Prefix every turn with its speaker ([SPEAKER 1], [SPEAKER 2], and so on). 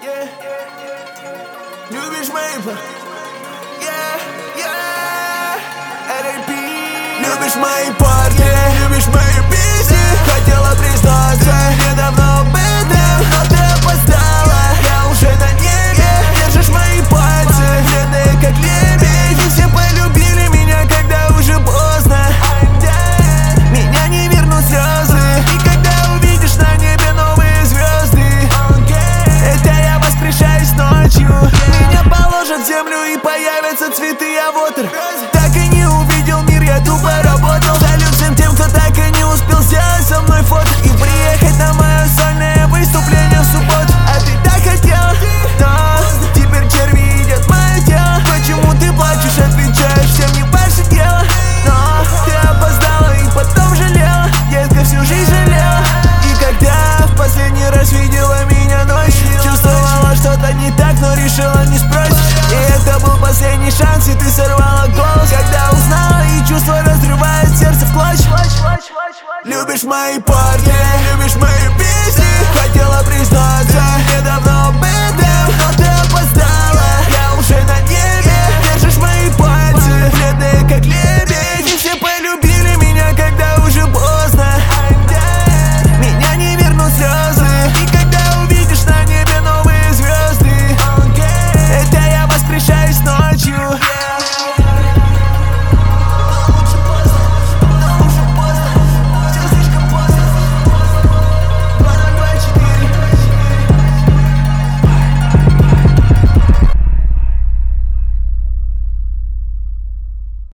[SPEAKER 1] Любишь мои Любишь мои парни, любишь мои песни. Хотела признаться недавно об этом, но ты опоздала. Я уже на небе, держишь мои пальцы, бедные как лебедь. И все полюбили меня, когда уже поздно. Меня не вернут слезы, и когда увидишь на небе новые звезды, это я воскрешаюсь ночью. Меня положат в землю и появятся цветы, а вот так и не увидел мир, я тупо работал. Салют всем тем, кто так и не успел сделать со мной фото и приехать на мое сольное выступление в субботу. А ты так хотел, но теперь черви едят мое тело. Почему ты плачешь, отвечаешь, всем не ваше дело. Но ты опоздала и потом жалела, детка, всю жизнь жалела. И когда в последний раз видела меня ночью, чувствовала что-то не так, но решила не спросить. И это был последний шанс, и ты сорвала голос, когда узнала, и чувство разрывает сердце в клочья. Любишь мои парни, любишь мои песни. Хотела признаться недавно